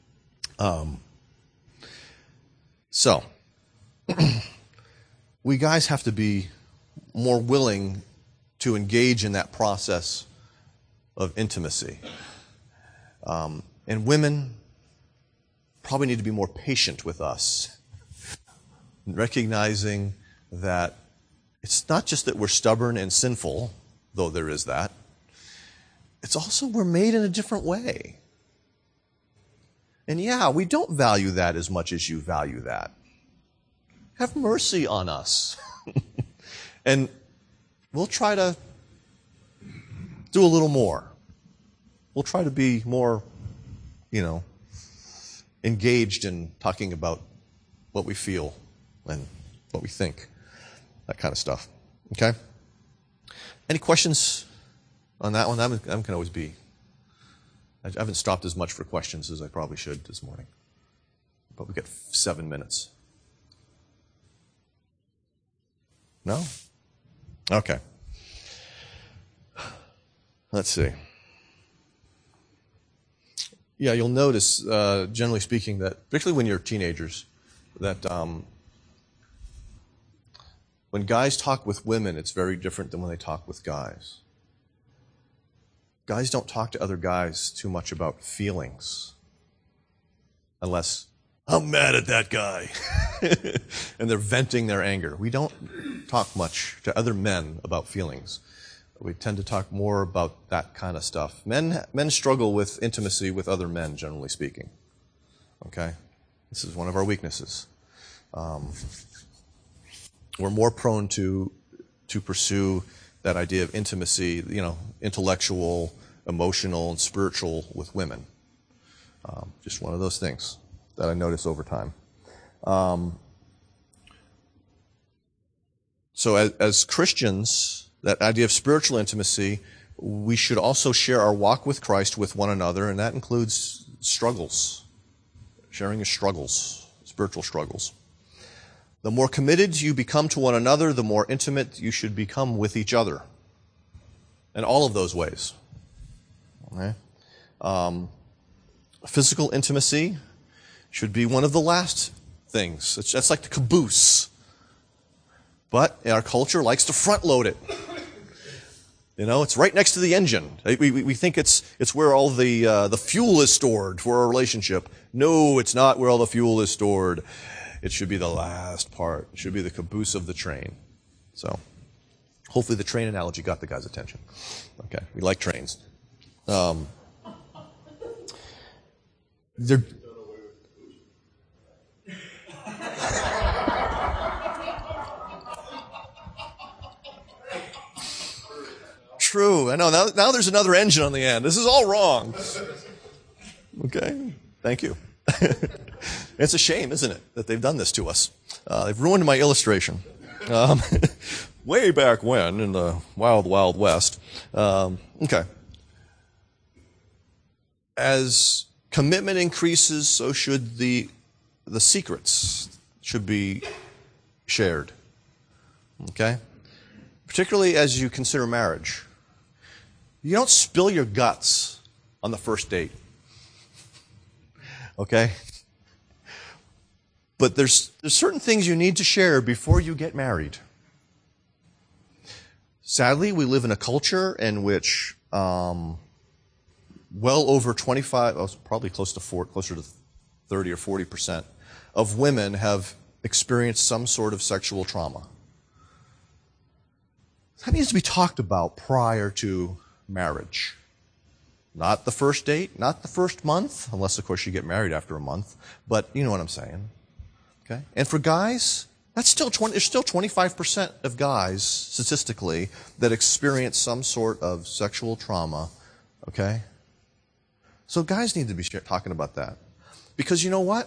So, we guys have to be more willing to engage in that process of intimacy. And women probably need to be more patient with us, recognizing that it's not just that we're stubborn and sinful, though there is that. It's also we're made in a different way. And yeah, we don't value that as much as you value that. Have mercy on us. And we'll try to do a little more. We'll try to be more, engaged in talking about what we feel and what we think. That kind of stuff. Okay? Any questions on that one? That can always be. I haven't stopped as much for questions as I probably should this morning. But we've got 7 minutes. No? Okay. Let's see. Yeah, you'll notice, generally speaking, that particularly when you're teenagers, that when guys talk with women, it's very different than when they talk with guys. Guys don't talk to other guys too much about feelings, unless, I'm mad at that guy, and they're venting their anger. We don't talk much to other men about feelings. We tend to talk more about that kind of stuff. Men struggle with intimacy with other men, generally speaking. Okay? This is one of our weaknesses. We're more prone to pursue that idea of intimacy, intellectual, emotional, and spiritual with women. Just one of those things that I notice over time. So as Christians, that idea of spiritual intimacy, we should also share our walk with Christ with one another, and that includes struggles, sharing your struggles, spiritual struggles. The more committed you become to one another, the more intimate you should become with each other. In all of those ways. Okay? Physical intimacy should be one of the last things. That's like the caboose. But our culture likes to front load it. It's right next to the engine. We think it's where all the fuel is stored for our relationship. No, it's not where all the fuel is stored. It should be the last part. It should be the caboose of the train. So, hopefully the train analogy got the guy's attention. Okay, we like trains. They're true. I know. Now there's another engine on the end. This is all wrong. Okay. Thank you. It's a shame, isn't it, that they've done this to us. They've ruined my illustration. Way back when, in the wild, wild west. Okay. As commitment increases, so should the secrets should be shared. Okay? Particularly as you consider marriage. You don't spill your guts on the first date. Okay? But there's certain things you need to share before you get married. Sadly, we live in a culture in which well over 25, probably closer to 30 or 40% of women have experienced some sort of sexual trauma. That needs to be talked about prior to marriage. Not the first date, not the first month, unless, of course, you get married after a month. But you know what I'm saying. Okay? And for guys, there's still 25% of guys, statistically, that experience some sort of sexual trauma. Okay? So guys need to be talking about that. Because you know what?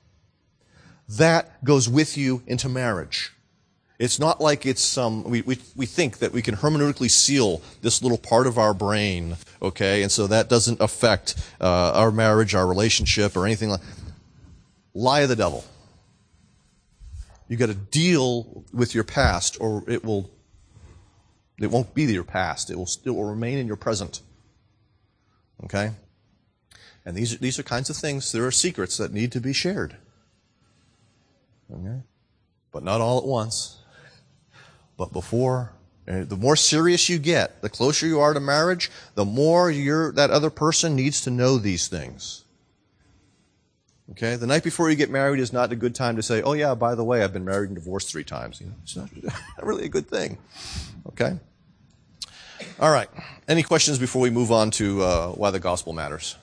That goes with you into marriage. It's not like it's we think that we can hermeneutically seal this little part of our brain, okay, and so that doesn't affect our marriage, our relationship, or anything like that. Lie of the devil. You got to deal with your past, or it won't be your past. It will remain in your present. Okay? And these are kinds of things, there are secrets that need to be shared. Okay? But not all at once. But before, and the more serious you get, the closer you are to marriage, the more that other person needs to know these things. Okay? The night before you get married is not a good time to say, oh yeah, by the way, I've been married and divorced 3 times. It's not really a good thing. Okay? All right. Any questions before we move on to why the gospel matters?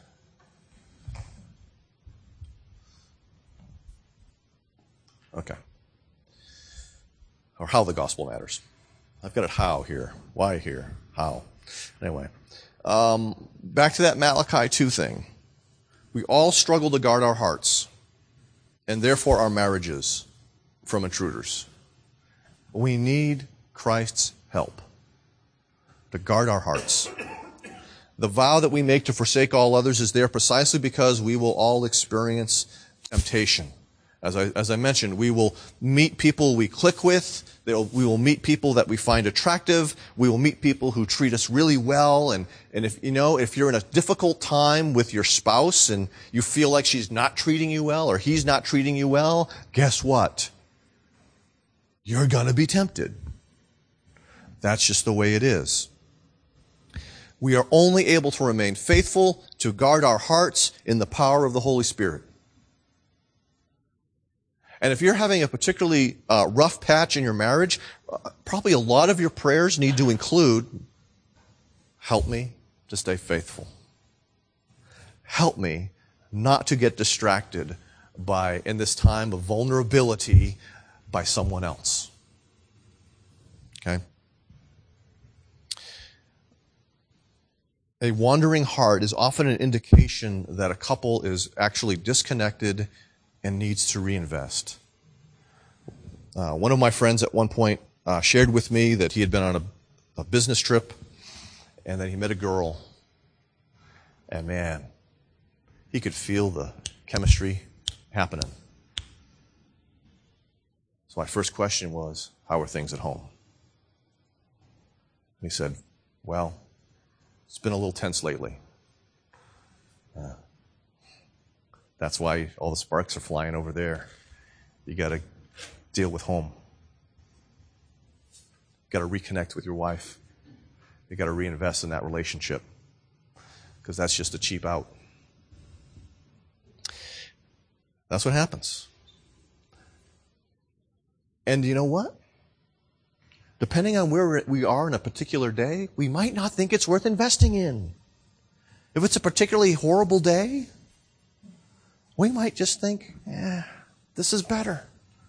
Okay. Or how the gospel matters. I've got it how here. Why here? How? Anyway. Back to that Malachi 2 thing. We all struggle to guard our hearts, and therefore our marriages, from intruders. We need Christ's help to guard our hearts. The vow that we make to forsake all others is there precisely because we will all experience temptation. As I mentioned, we will meet people we click with. We will meet people that we find attractive. We will meet people who treat us really well. And if you're in a difficult time with your spouse and you feel like she's not treating you well or he's not treating you well, guess what? You're going to be tempted. That's just the way it is. We are only able to remain faithful to guard our hearts in the power of the Holy Spirit. And if you're having a particularly rough patch in your marriage, probably a lot of your prayers need to include, help me to stay faithful. Help me not to get distracted in this time of vulnerability, by someone else. Okay? A wandering heart is often an indication that a couple is actually disconnected and needs to reinvest. One of my friends at one point shared with me that he had been on a business trip and that he met a girl. And man, he could feel the chemistry happening. So my first question was, how are things at home? And he said, well, it's been a little tense lately. That's why all the sparks are flying over there. You got to deal with home. You got to reconnect with your wife. You got to reinvest in that relationship because that's just a cheap out. That's what happens. And you know what? Depending on where we are in a particular day, we might not think it's worth investing in. If it's a particularly horrible day, we might just think, this is better.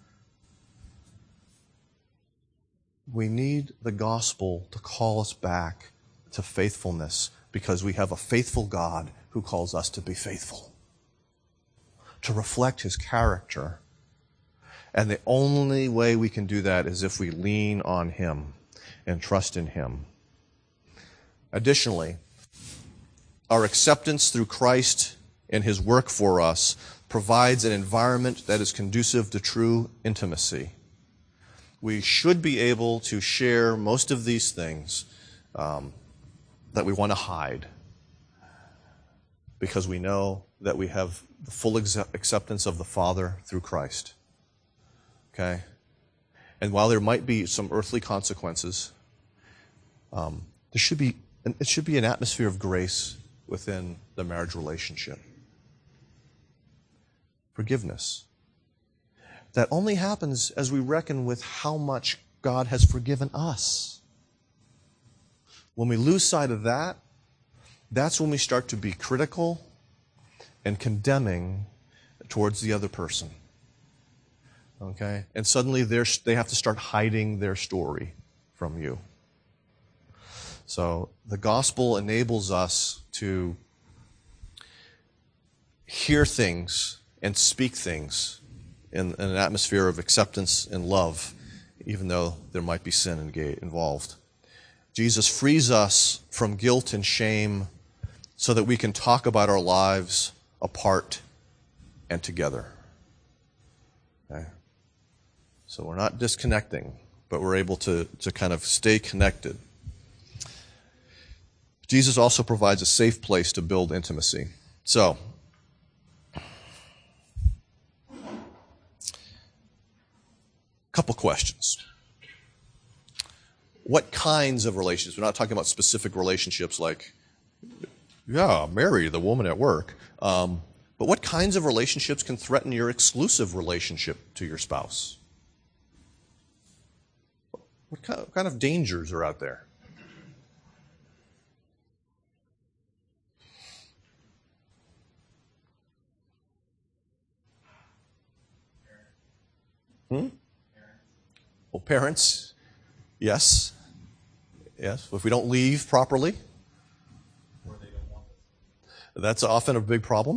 We need the gospel to call us back to faithfulness because we have a faithful God who calls us to be faithful, to reflect His character. And the only way we can do that is if we lean on Him and trust in Him. Additionally, our acceptance through Christ and His work for us provides an environment that is conducive to true intimacy. We should be able to share most of these things that we want to hide because we know that we have the full acceptance of the Father through Christ. Okay? And while there might be some earthly consequences, it should be an atmosphere of grace within the marriage relationship. Forgiveness. That only happens as we reckon with how much God has forgiven us. When we lose sight of that, that's when we start to be critical and condemning towards the other person. Okay? And suddenly they have to start hiding their story from you. So the gospel enables us to hear things and speak things in an atmosphere of acceptance and love, even though there might be sin involved. Jesus frees us from guilt and shame so that we can talk about our lives apart and together. Okay? So we're not disconnecting, but we're able to kind of stay connected. Jesus also provides a safe place to build intimacy. So, couple questions. What kinds of relationships? We're not talking about specific relationships like, marry the woman at work. But what kinds of relationships can threaten your exclusive relationship to your spouse? What kind of dangers are out there? Well, parents, yes. Yes, if we don't leave properly. Or they don't want us. That's often a big problem.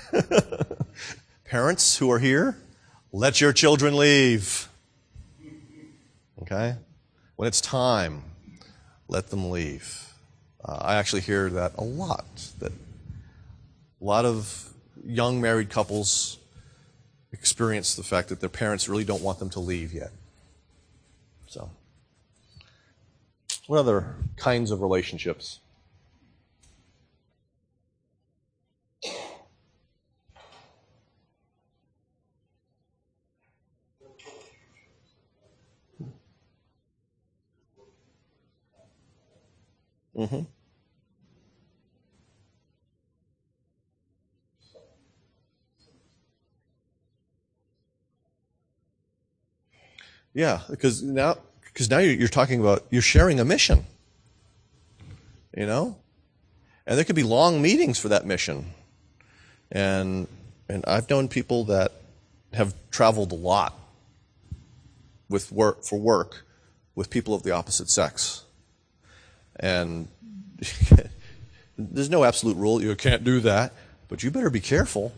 Parents who are here, let your children leave. Okay? When it's time, let them leave. I actually hear that a lot. That a lot of young married couples experience the fact that their parents really don't want them to leave yet. So, what other kinds of relationships? Mm-hmm. Yeah, because now you're talking about, you're sharing a mission, and there could be long meetings for that mission, and I've known people that have traveled a lot for work with people of the opposite sex, and there's no absolute rule, you can't do that, but you better be careful,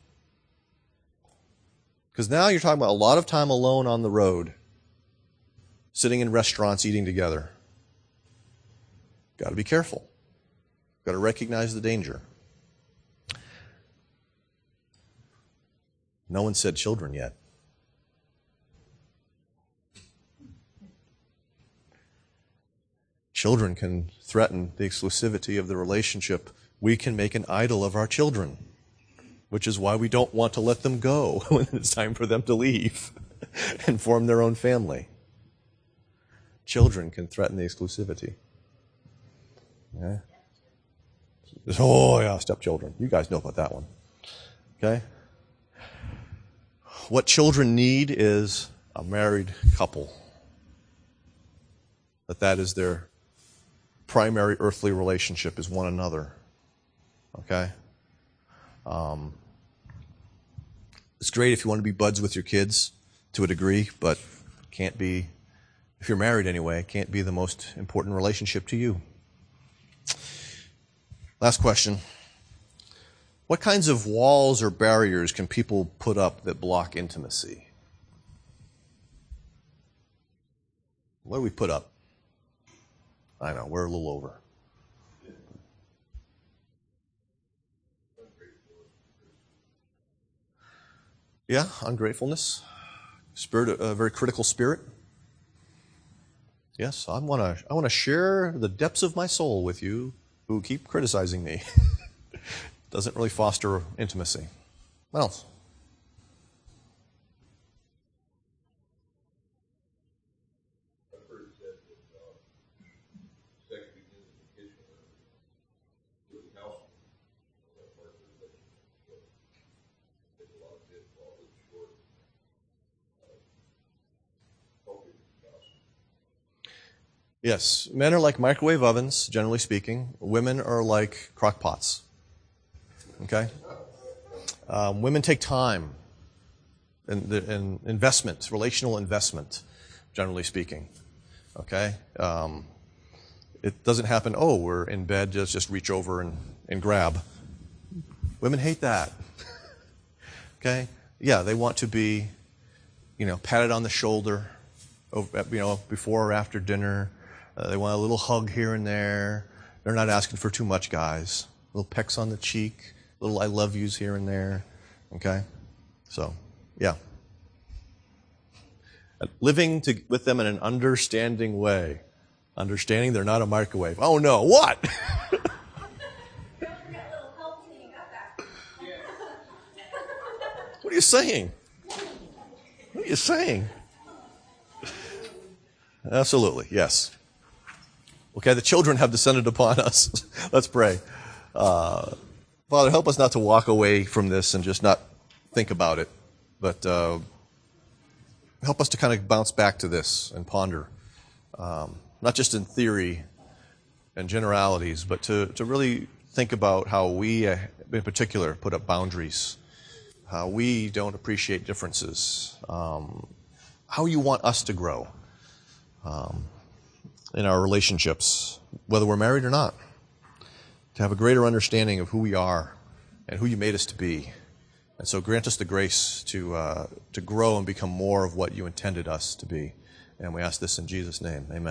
because now you're talking about a lot of time alone on the road, sitting in restaurants, eating together. Got to be careful. Got to recognize the danger. No one said children yet. Children can threaten the exclusivity of the relationship. We can make an idol of our children, which is why we don't want to let them go when it's time for them to leave and form their own family. Children can threaten the exclusivity. Okay? Oh, yeah, stepchildren. You guys know about that one. Okay? What children need is a married couple. That is their primary earthly relationship, is one another. Okay? It's great if you want to be buds with your kids to a degree, but can't be, if you're married anyway, it can't be the most important relationship to you. Last question. What kinds of walls or barriers can people put up that block intimacy? What do we put up? I know, we're a little over. Yeah, ungratefulness. Spirit, a very critical spirit. Yes, I want to share the depths of my soul with you who keep criticizing me. Doesn't really foster intimacy. What else? Yes, men are like microwave ovens, generally speaking. Women are like crock pots. Okay? Women take time and investment, relational investment, generally speaking. Okay? It doesn't happen, we're in bed, just reach over and grab. Women hate that. Okay? Yeah, they want to be, patted on the shoulder, before or after dinner. They want a little hug here and there. They're not asking for too much, guys. Little pecks on the cheek, little I love yous here and there. Okay? So, yeah. Living with them in an understanding way. Understanding they're not a microwave. Oh no, what? What are you saying? What are you saying? Absolutely, yes. Okay, the children have descended upon us. Let's pray. Father, help us not to walk away from this and just not think about it, but help us to kind of bounce back to this and ponder, not just in theory and generalities, but to really think about how we, in particular, put up boundaries, how we don't appreciate differences, how you want us to grow in our relationships, whether we're married or not, to have a greater understanding of who we are and who you made us to be. And so grant us the grace to grow and become more of what you intended us to be. And we ask this in Jesus' name. Amen.